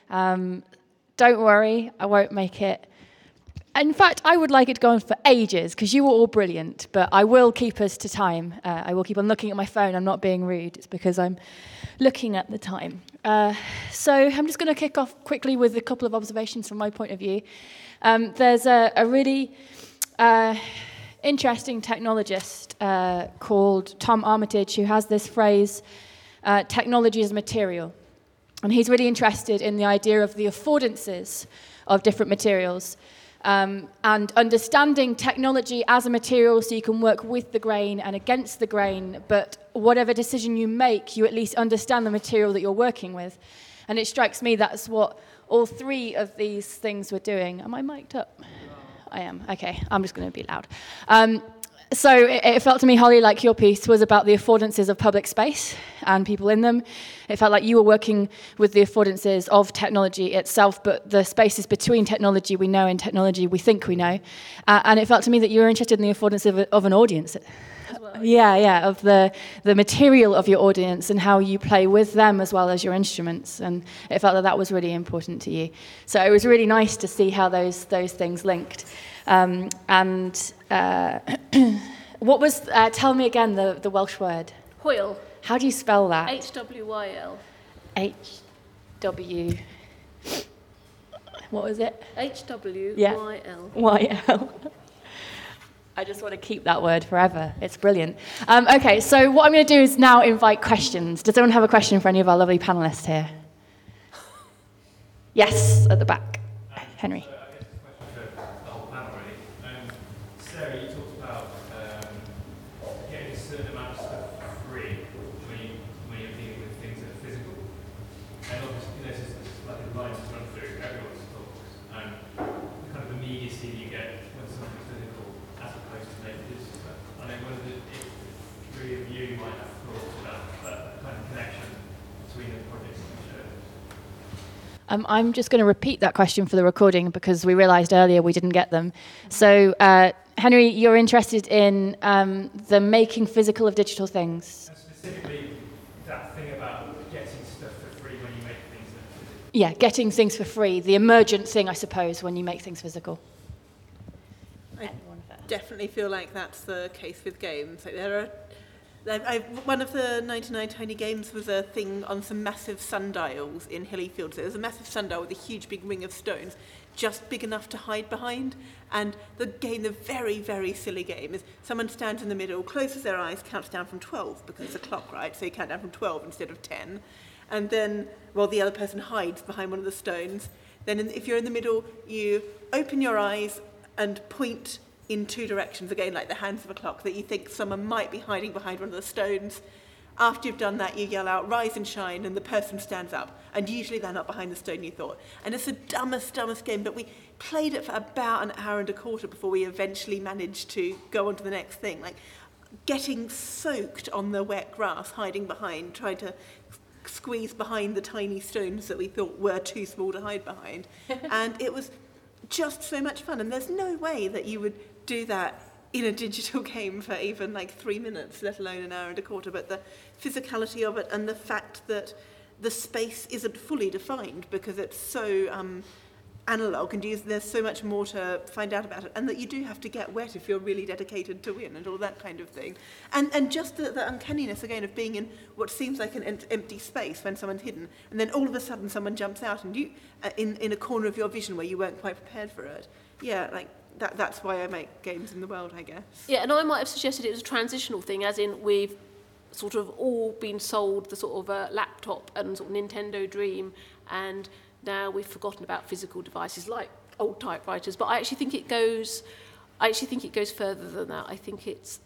Don't worry, I won't make it. In fact, I would like it to go on for ages, because you were all brilliant, but I will keep us to time. I will keep on looking at my phone. I'm not being rude. It's because I'm looking at the time. So I'm just going to kick off quickly with a couple of observations from my point of view. There's a really interesting technologist called Tom Armitage who has this phrase, technology as material. And he's really interested in the idea of the affordances of different materials. And understanding technology as a material so you can work with the grain and against the grain, but whatever decision you make, you at least understand the material that you're working with. And it strikes me that's what all three of these things were doing. Am I mic'd up? I am. Okay, I'm just going to be loud. So it felt to me, Holly, like your piece was about the affordances of public space and people in them. It felt like you were working with the affordances of technology itself, but the spaces between technology we know and technology we think we know. And it felt to me that you were interested in the affordances of an audience. Well, yeah, of the material of your audience and how you play with them as well as your instruments. And it felt that was really important to you. So it was really nice to see how those things linked. What was, tell me again the Welsh word. Hwyl. How do you spell that? H-W-Y-L. H-W. What was it? H-W-Y-L. Yeah. Y-L. I just want to keep that word forever. It's brilliant. Okay, so what I'm going to do is now invite questions. Does anyone have a question for any of our lovely panellists here? Yes, at the back. Henry. Sarah, you talked about getting a certain amount of stuff free when you're dealing with things that are physical. And obviously there's like a line to run through everyone's talks and the kind of immediacy you get when something's physical as opposed to maybe digital stuff. I know one of the three of you might have thoughts about that kind of connection between the projects that you showed. I'm just going to repeat that question for the recording because we realised earlier we didn't get them. So, Henry, you're interested in the making physical of digital things. And specifically, that thing about getting stuff for free when you make things that are physical. Yeah, getting things for free. The emergent thing, I suppose, when you make things physical. I definitely feel like that's the case with games. Like one of the 99 Tiny Games was a thing on some massive sundials in hilly fields. There was a massive sundial with a huge big ring of stones, just big enough to hide behind. And the very, very silly game is someone stands in the middle, closes their eyes, counts down from 12, because it's a clock, right? So you count down from 12 instead of 10. And then, the other person hides behind one of the stones. Then if you're in the middle, you open your eyes and point in two directions, again, like the hands of a clock, that you think someone might be hiding behind one of the stones. After you've done that, you yell out, "Rise and shine," and the person stands up. And usually they're not behind the stone you thought. And it's the dumbest game, but we played it for about an hour and a quarter before we eventually managed to go on to the next thing. Like, getting soaked on the wet grass, hiding behind, trying to squeeze behind the tiny stones that we thought were too small to hide behind. And it was just so much fun. And there's no way that you would do that in a digital game for even 3 minutes, let alone an hour and a quarter. But the physicality of it and the fact that the space isn't fully defined because it's so analog and there's so much more to find out about it, and that you do have to get wet if you're really dedicated to win and all that kind of thing. And just the uncanniness, again, of being in what seems like an empty space when someone's hidden, and then all of a sudden someone jumps out and you in a corner of your vision where you weren't quite prepared for it. Yeah, that's why I make games in the world, I guess. Yeah, and I might have suggested it was a transitional thing, as in we've sort of all been sold the sort of laptop and sort of Nintendo dream, and now we've forgotten about physical devices like old typewriters. But I actually think it goes further than that. I think it's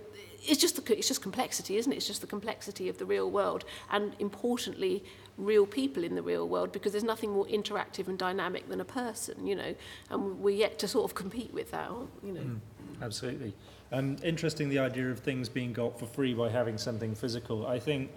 just complexity, isn't it? It's just the complexity of the real world, and importantly, real people in the real world, because there's nothing more interactive and dynamic than a person, and we're yet to sort of compete with that, Absolutely. Interesting, the idea of things being got for free by having something physical. I think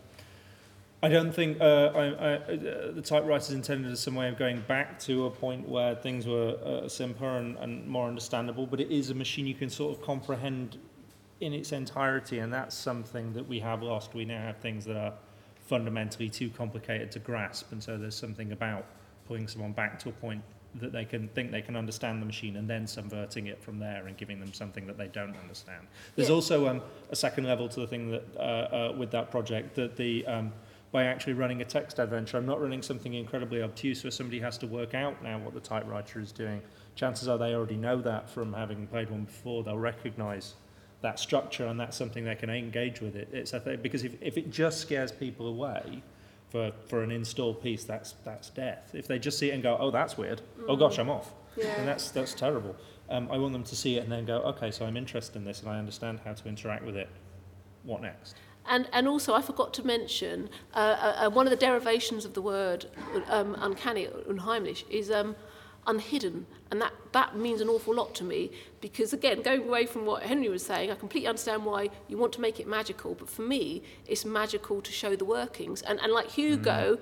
I don't think the typewriters intended as some way of going back to a point where things were simpler and more understandable, but it is a machine you can sort of comprehend in its entirety, and that's something that we have lost. We now have things that are fundamentally too complicated to grasp, and so there's something about pulling someone back to a point that they can think they can understand the machine and then subverting it from there and giving them something that they don't understand. There's also a second level to the thing that with that project, that by actually running a text adventure, I'm not running something incredibly obtuse where somebody has to work out now what the typewriter is doing. Chances are they already know that from having played one before. They'll recognize that structure, and that's something they can engage with it. It's because if it just scares people away for an install piece, that's death. If they just see it and go, oh, that's weird, oh gosh, I'm off, and that's terrible. I want them to see it and then go, okay, so I'm interested in this and I understand how to interact with it. What next? And also, I forgot to mention, one of the derivations of the word uncanny, unheimlich, is unhidden. And that means an awful lot to me, because, again, going away from what Henry was saying, I completely understand why you want to make it magical, but for me, it's magical to show the workings. And like Hugo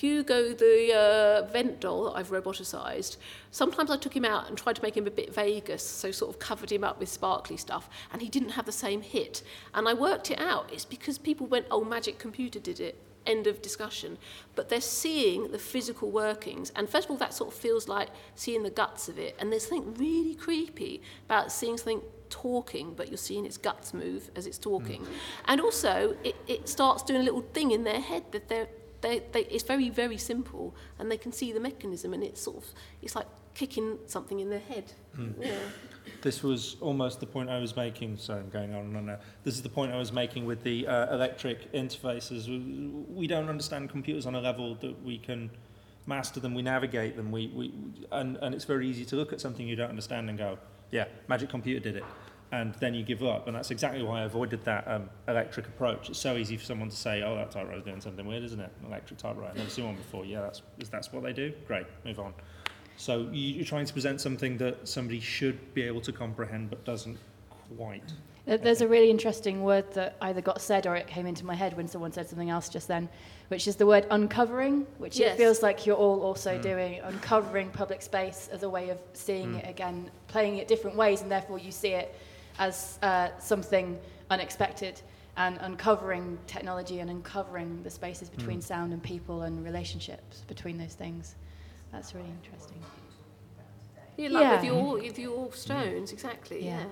the vent doll that I've roboticized, sometimes I took him out and tried to make him a bit Vegas, so sort of covered him up with sparkly stuff, and he didn't have the same hit. And I worked it out. It's because people went, oh, Magic Computer did it. End of discussion. But they're seeing the physical workings, and first of all, that sort of feels like seeing the guts of it, and there's something really creepy about seeing something talking, but you're seeing its guts move as it's talking. And also it starts doing a little thing in their head that they it's very, very simple, and they can see the mechanism, and it's like kicking something in their head. Yeah. This was almost the point I was making, so I'm going on and on now. This is the point I was making with the electric interfaces. We don't understand computers on a level that we can master them, we navigate them, and it's very easy to look at something you don't understand and go, yeah, Magic Computer did it, and then you give up. And that's exactly why I avoided that electric approach. It's so easy for someone to say, oh, that typewriter's doing something weird, isn't it? An electric typewriter, I've never seen one before. Yeah, that's what they do? Great, move on. So you're trying to present something that somebody should be able to comprehend but doesn't quite. There's a really interesting word that either got said or it came into my head when someone said something else just then, which is the word uncovering, which it feels like you're all also doing, uncovering public space as a way of seeing it again, playing it different ways, and therefore you see it as something unexpected, and uncovering technology and uncovering the spaces between sound and people and relationships between those things. That's really interesting. Yeah, like with your stones, exactly. Yeah.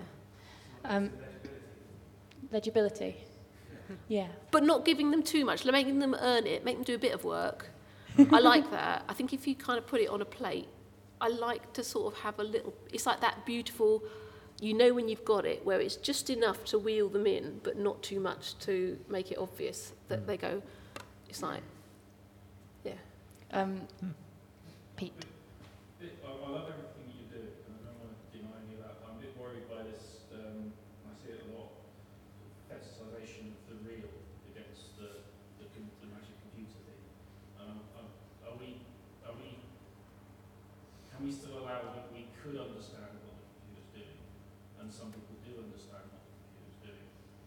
Legibility. Yeah. But not giving them too much, making them earn it, make them do a bit of work. I like that. I think if you kind of put it on a plate, I like to sort of have a little. It's like that beautiful, you know, when you've got it, where it's just enough to wheel them in, but not too much to make it obvious that they go. It's like, yeah. Pete. I love everything you do, and I don't want to deny any of that. I'm a bit worried by this, I see it a lot, fetishization of the real against the Magic Computer thing. Can we still allow that we could understand what the computer's doing, and some people do understand what the computer's doing?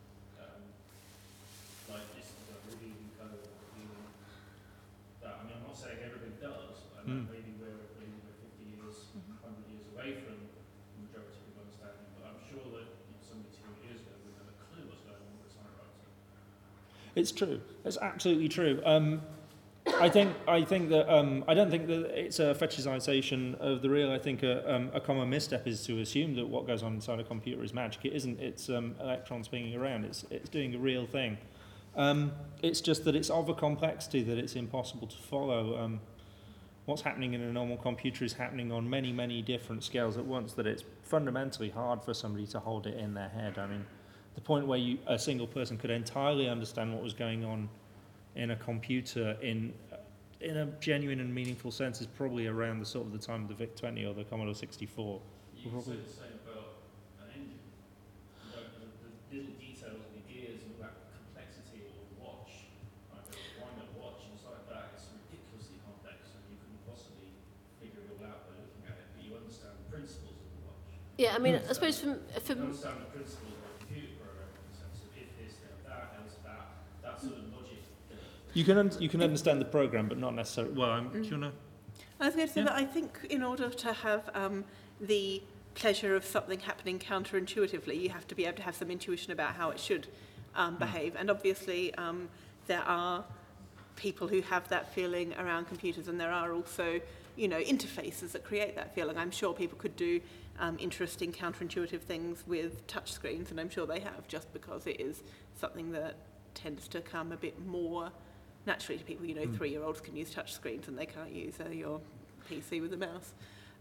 Like this is a revealing code, revealing that. I mean, I'm not saying everybody does, and maybe we're 50 years, 100 years away from the majority of understanding, but I'm sure that somebody 2 years ago would have a clue what's going on with a typewriter. It's true. It's absolutely true. I think that I don't think that it's a fetishization of the real. I think a common misstep is to assume that what goes on inside a computer is magic. It isn't. It's electrons swinging around. It's doing a real thing. It's just that it's of a complexity that it's impossible to follow. What's happening in a normal computer is happening on many, many different scales at once, that it's fundamentally hard for somebody to hold it in their head. I mean, the point where a single person could entirely understand what was going on in a computer in a genuine and meaningful sense is probably around the sort of the time of the VIC-20 or the Commodore 64. You can say the same about an engine. The little details of the gears and all that complexity, or the watch, like a wind-up watch and stuff like that, it's ridiculously complex, and you couldn't possibly figure it all out by looking at it, but you understand the principles of the watch. Yeah, I mean, I suppose from You understand the principles of a computer program in the sense of if this, then that, else that sort of logic. You can understand the program, but not necessarily. Well, do you want to? I was going to say that I think in order to have the pleasure of something happening counterintuitively, you have to be able to have some intuition about how it should behave. And obviously, there are people who have that feeling around computers, and there are also, you know, interfaces that create that feeling. I'm sure people could do interesting counterintuitive things with touchscreens, and I'm sure they have, just because it is something that tends to come a bit more naturally to people. You know, 3-year-olds can use touchscreens and they can't use your PC with a mouse.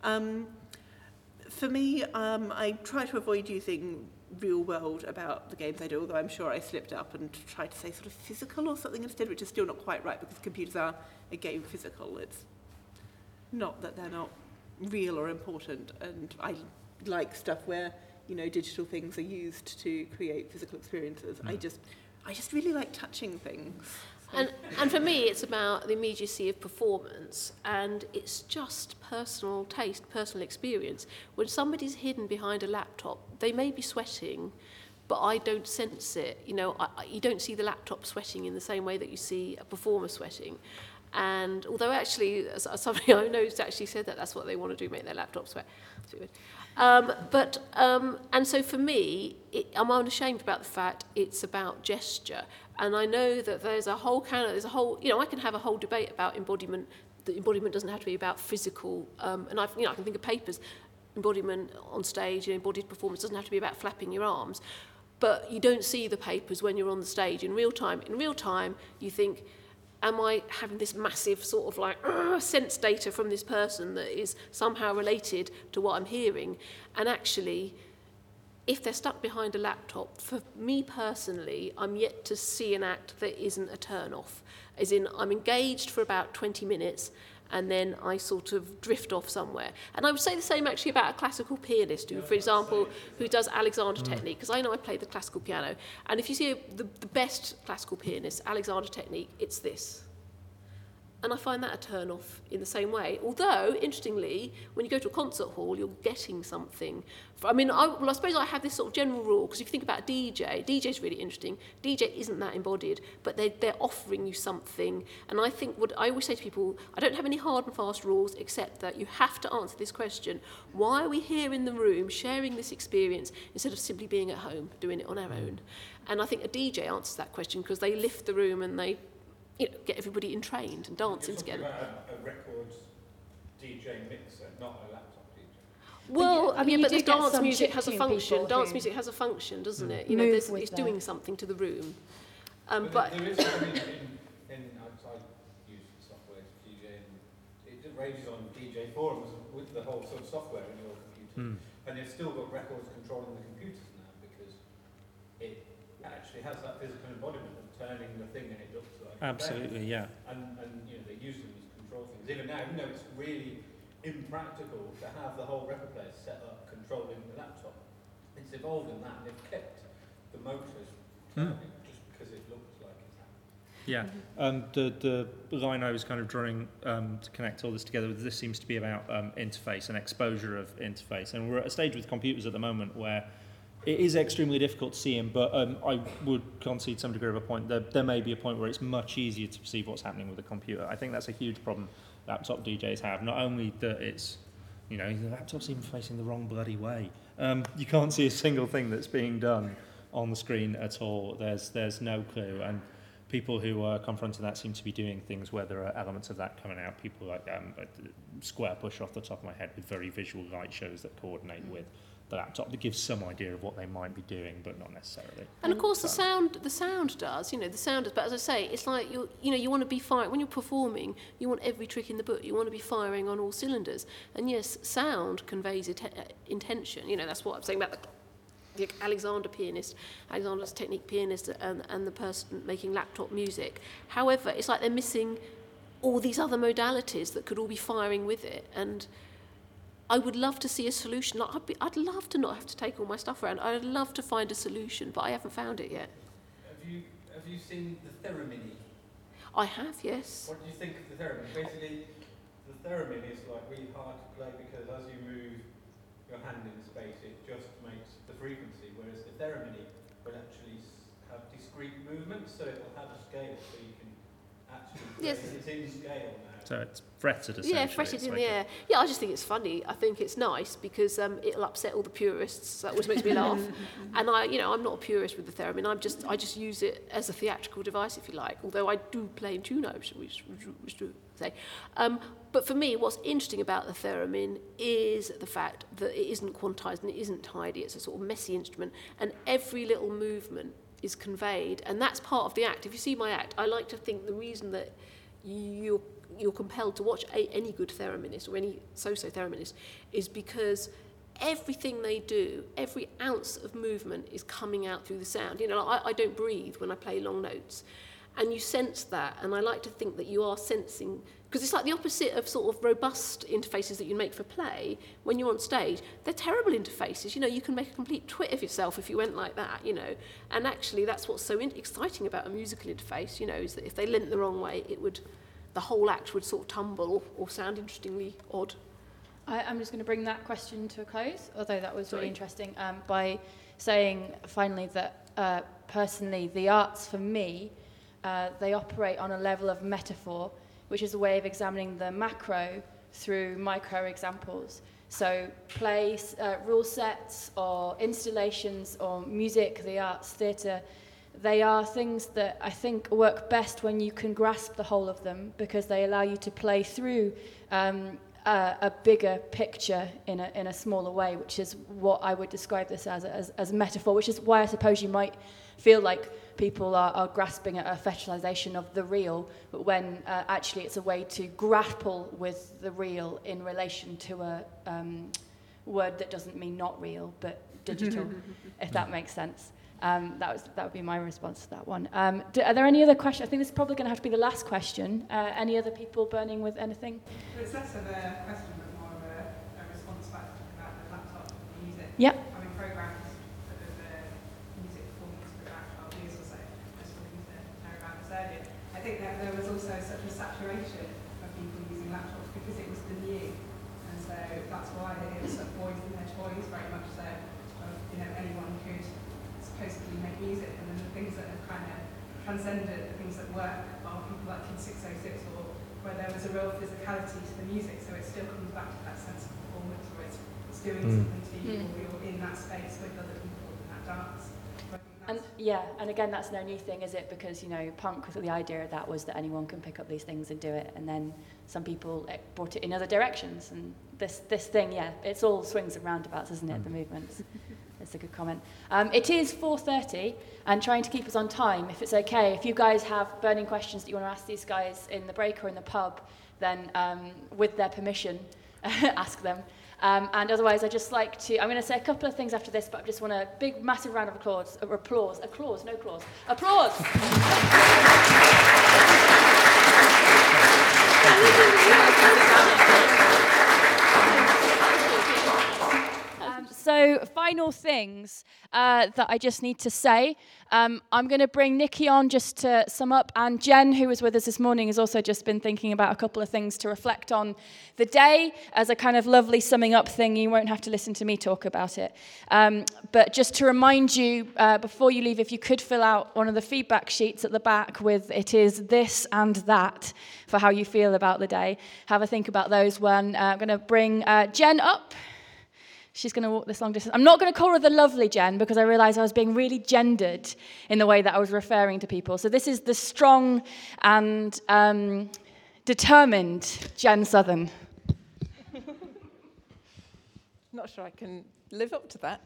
For me, I try to avoid using real world about the games I do, although I'm sure I slipped up and tried to say sort of physical or something instead, which is still not quite right, because computers are a game physical. It's not that they're not real or important, and I like stuff where, you know, digital things are used to create physical experiences. I just really like touching things. And for me, it's about the immediacy of performance, and it's just personal taste, personal experience. When somebody's hidden behind a laptop, they may be sweating, but I don't sense it. You know, you don't see the laptop sweating in the same way that you see a performer sweating. And although actually, somebody I know has actually said that that's what they want to do, make their laptop sweat. And so for me, I'm unashamed about the fact it's about gesture. And I know that there's a whole, you know, I can have a whole debate about embodiment. The embodiment doesn't have to be about physical, and I can think of papers, embodiment on stage, you know, embodied performance doesn't have to be about flapping your arms. But you don't see the papers when you're on the stage in real time. In real time, you think, am I having this massive sort of like sense data from this person that is somehow related to what I'm hearing? And actually, if they're stuck behind a laptop, for me personally, I'm yet to see an act that isn't a turn-off. As in, I'm engaged for about 20 minutes, and then I sort of drift off somewhere. And I would say the same actually about a classical pianist who, for example, who does Alexander technique, because I know I play the classical piano. And if you see the best classical pianist, Alexander technique, it's this. And I find that a turn-off in the same way. Although, interestingly, when you go to a concert hall, you're getting something. I suppose I have this sort of general rule, because if you think about DJ's really interesting. DJ isn't that embodied, but they're offering you something. And I think what I always say to people, I don't have any hard and fast rules, except that you have to answer this question. Why are we here in the room sharing this experience instead of simply being at home, doing it on our own? And I think a DJ answers that question, because they lift the room and they get everybody entrained and dancing together. About a record DJ mixer, not a laptop DJ. Well, but you but do the get dance some music has a chiptune function. people Dance who music has a function, doesn't it? You know, move it's with doing that. something to the room. But there is something in I use software to DJ, and it rages on DJ forums with the whole sort of software in your computer. And you've still got records controlling the computers now, because it actually has that physical embodiment of turning the thing and it looks like Absolutely, yeah. And you know, they use them as control things. Even now, even though it's really impractical to have the whole record player set up controlling the laptop, it's evolved in that, and they've kept the motors turning just because it looks like it's happening. Yeah, the line I was kind of drawing to connect all this together, this seems to be about interface and exposure of interface. And we're at a stage with computers at the moment where it is extremely difficult to see them, but I would concede some degree of a point. There may be a point where it's much easier to perceive what's happening with a computer. I think that's a huge problem laptop DJs have. Not only that it's, you know, the laptop's even facing the wrong bloody way. You can't see a single thing that's being done on the screen at all. There's no clue. And people who are confronting that seem to be doing things where there are elements of that coming out. People like Square Push off the top of my head with very visual light shows that coordinate with the laptop, that gives some idea of what they might be doing, but not necessarily. And of course, the sound does. You know, the sound does. But as I say, it's like you want to be firing when you're performing. You want every trick in the book. You want to be firing on all cylinders. And yes, sound conveys intention. You know, that's what I'm saying about the Alexander's technique pianist, and the person making laptop music. However, it's like they're missing all these other modalities that could all be firing with it. And I would love to see a solution. Like I'd love to not have to take all my stuff around. I'd love to find a solution, but I haven't found it yet. Have you seen the Theremin? I have, yes. What do you think of the Theremin? Basically, the Theremin is like really hard to play because as you move your hand in space, it just makes the frequency, whereas the Theremin will actually have discrete movements, so it will have a scale, so you can actually. Yes. It's in scale now. So it's fretted essentially. Yeah, fretted It's in like the air. Yeah, I just think it's funny. I think it's nice because it'll upset all the purists. That always makes me laugh. And I'm not a purist with the theremin. I just use it as a theatrical device, if you like. Although I do play in tune notes, which to say. But for me, what's interesting about the theremin is the fact that it isn't quantized and it isn't tidy. It's a sort of messy instrument, and every little movement is conveyed, and that's part of the act. If you see my act, I like to think the reason that you're compelled to watch any good thereminist or any so-so thereminist is because everything they do, every ounce of movement is coming out through the sound. I don't breathe when I play long notes, and you sense that, and I like to think that you are sensing, because it's like the opposite of sort of robust interfaces that you make for play. When you're on stage, they're terrible interfaces. You can make a complete twit of yourself if you went like that, and actually that's what's so exciting about a musical interface, is that if they leant the wrong way, the whole act would sort of tumble or sound interestingly odd. I'm just going to bring that question to a close, although that was really interesting, by saying finally that personally the arts for me, they operate on a level of metaphor, which is a way of examining the macro through micro examples. So plays, rule sets or installations or music, the arts, theatre, they are things that I think work best when you can grasp the whole of them, because they allow you to play through a bigger picture in a smaller way, which is what I would describe this as metaphor, which is why I suppose you might feel like people are grasping at a fetishization of the real, but when actually it's a way to grapple with the real in relation to a word that doesn't mean not real, but digital, if that makes sense. That would be my response to that one. Are there any other questions? I think this is probably going to have to be the last question. Any other people burning with anything? It's less of a question, but more of a response back about the laptop music. Yeah. Having programmed sort of music performance for about 12 years or so, just talking to Mary about this earlier, I think that there was also such a saturation of people using laptops because it was the new, and so that's why it was sort of boys in their toys, very much so. Anyone could supposedly make music, and then the things that have kind of transcended, the things that work, are people like Kid 606, or where there was a real physicality to the music, so it still comes back to that sense of performance, or it's doing something to you, or you're in that space with other people in that dance. And again, that's no new thing, is it? Because punk, the idea of that was that anyone can pick up these things and do it, and then some people brought it in other directions, and this thing, it's all swings and roundabouts, isn't it? The movements. That's a good comment. It is 4:30, and trying to keep us on time, if it's okay. If you guys have burning questions that you want to ask these guys in the break or in the pub, then with their permission, ask them. And otherwise, I'd just like to, I'm going to say a couple of things after this, but I just want a big, massive round of applause. Applause! So, final things that I just need to say. I'm going to bring Nikki on just to sum up, and Jen, who was with us this morning, has also just been thinking about a couple of things to reflect on the day as a kind of lovely summing up thing. You won't have to listen to me talk about it. But just to remind you, before you leave, if you could fill out one of the feedback sheets at the back with it is this and that for how you feel about the day. Have a think about those. I'm going to bring Jen up. She's going to walk this long distance. I'm not going to call her the lovely Jen because I realised I was being really gendered in the way that I was referring to people. So this is the strong and determined Jen Southern. Not sure I can live up to that.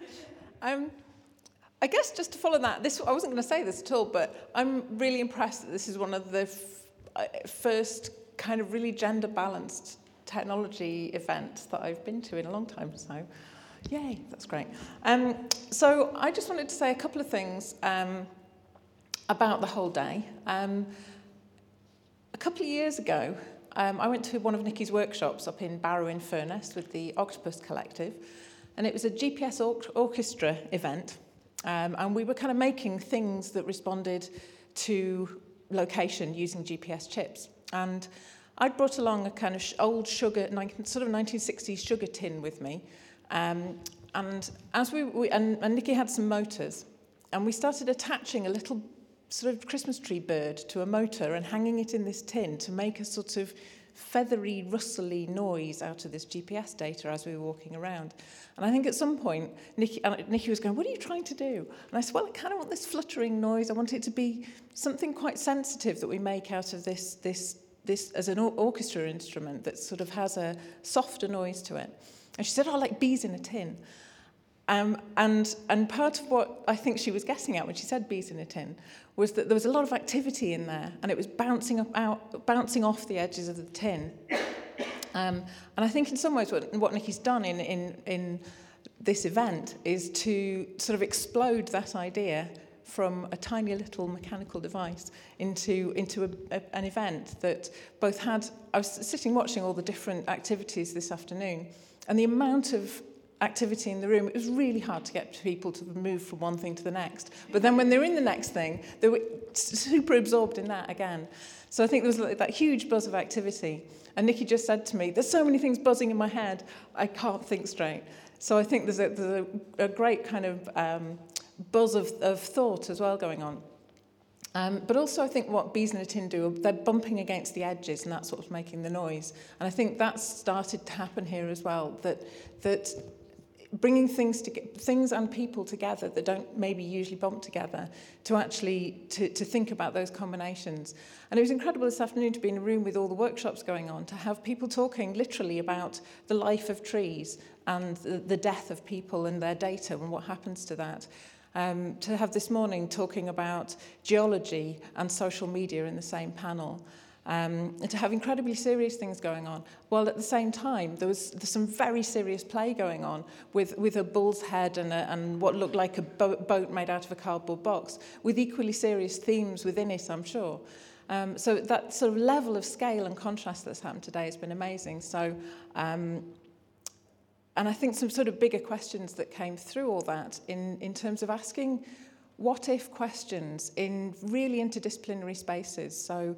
I guess just to follow that, I wasn't going to say this at all, but I'm really impressed that this is one of the first kind of really gender-balanced technology events that I've been to in a long time, so yay, that's great. So I just wanted to say a couple of things about the whole day. A couple of years ago, I went to one of Nikki's workshops up in Barrow in Furness with the Octopus Collective, and it was a GPS orchestra event, and we were kind of making things that responded to location using GPS chips. And I'd brought along a kind of old sugar, sort of 1960s sugar tin with me, and as and Nikki had some motors, and we started attaching a little sort of Christmas tree bird to a motor and hanging it in this tin to make a sort of feathery, rustly noise out of this GPS data as we were walking around. And I think at some point, Nikki was going, what are you trying to do? And I said, well, I kind of want this fluttering noise. I want it to be something quite sensitive that we make out of this as an orchestra instrument that sort of has a softer noise to it. And she said, oh, like bees in a tin. And part of what I think she was guessing at when she said bees in a tin was that there was a lot of activity in there, and it was bouncing off the edges of the tin. And I think in some ways what Nikki's done in this event is to sort of explode that idea from a tiny little mechanical device into an event that both had... I was sitting watching all the different activities this afternoon, and the amount of activity in the room, it was really hard to get people to move from one thing to the next. But then when they were in the next thing, they were super absorbed in that again. So I think there was like that huge buzz of activity. And Nikki just said to me, there's so many things buzzing in my head, I can't think straight. So I think there's a great kind of buzz of thought as well going on. But also I think what bees in a tin do, they're bumping against the edges, and that's what's making the noise. And I think that's started to happen here as well, that bringing things and people together that don't maybe usually bump together, to actually to think about those combinations. And it was incredible this afternoon to be in a room with all the workshops going on, to have people talking literally about the life of trees and the death of people and their data and what happens to that. To have this morning talking about geology and social media in the same panel. And to have incredibly serious things going on, while at the same time there's some very serious play going on with a bull's head and what looked like a boat made out of a cardboard box, with equally serious themes within it, I'm sure. So that sort of level of scale and contrast that's happened today has been amazing. So, and I think some sort of bigger questions that came through all that in terms of asking what-if questions in really interdisciplinary spaces. So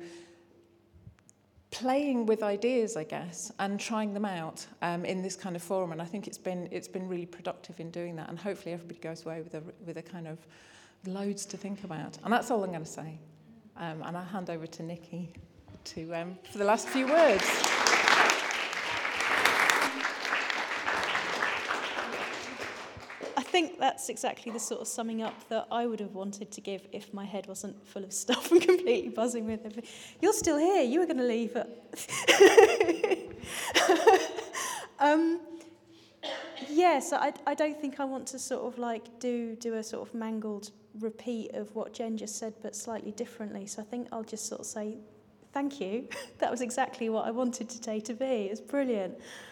playing with ideas, I guess, and trying them out in this kind of forum, and I think it's been really productive in doing that, and hopefully everybody goes away with a kind of loads to think about. And that's all I'm going to say. And I'll hand over to Nikki for the last few words. I think that's exactly the sort of summing up that I would have wanted to give if my head wasn't full of stuff and completely buzzing with everything. You're still here. You were going to leave. Yes, I don't think I want to sort of like do a sort of mangled repeat of what Jen just said, but slightly differently. So I think I'll just sort of say thank you. That was exactly what I wanted today to be. It's brilliant.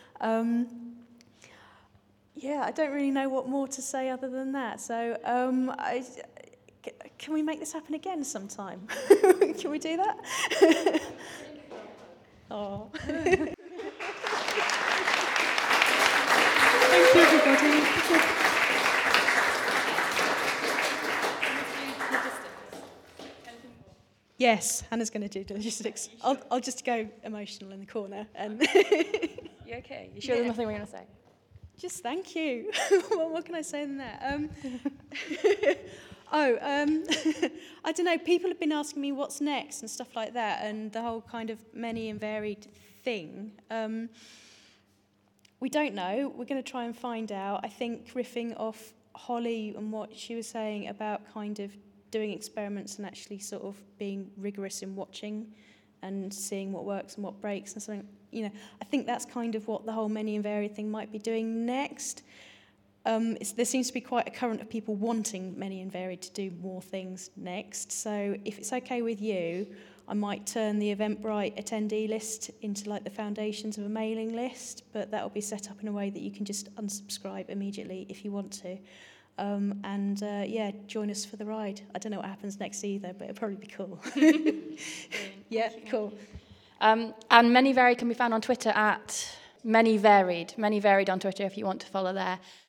Yeah, I don't really know what more to say other than that. So can we make this happen again sometime? Can we do that? Oh. Thank you, everybody. Yes, Hannah's going to do the logistics. I'll just go emotional in the corner. And You okay? You sure there's nothing we're going to say? Just thank you. What can I say than that? I don't know. People have been asking me what's next and stuff like that, and the whole kind of many and varied thing. We don't know. We're going to try and find out. I think riffing off Holly and what she was saying about kind of doing experiments and actually sort of being rigorous in watching and seeing what works and what breaks and something. You know, I think that's kind of what the whole many and varied thing might be doing next. There seems to be quite a current of people wanting many and varied to do more things next. So if it's okay with you, I might turn the Eventbrite attendee list into like the foundations of a mailing list, but that will be set up in a way that you can just unsubscribe immediately if you want to. Join us for the ride. I don't know what happens next either, but it'll probably be cool. Yeah, cool. And Many Varied can be found on Twitter at Many Varied on Twitter if you want to follow there.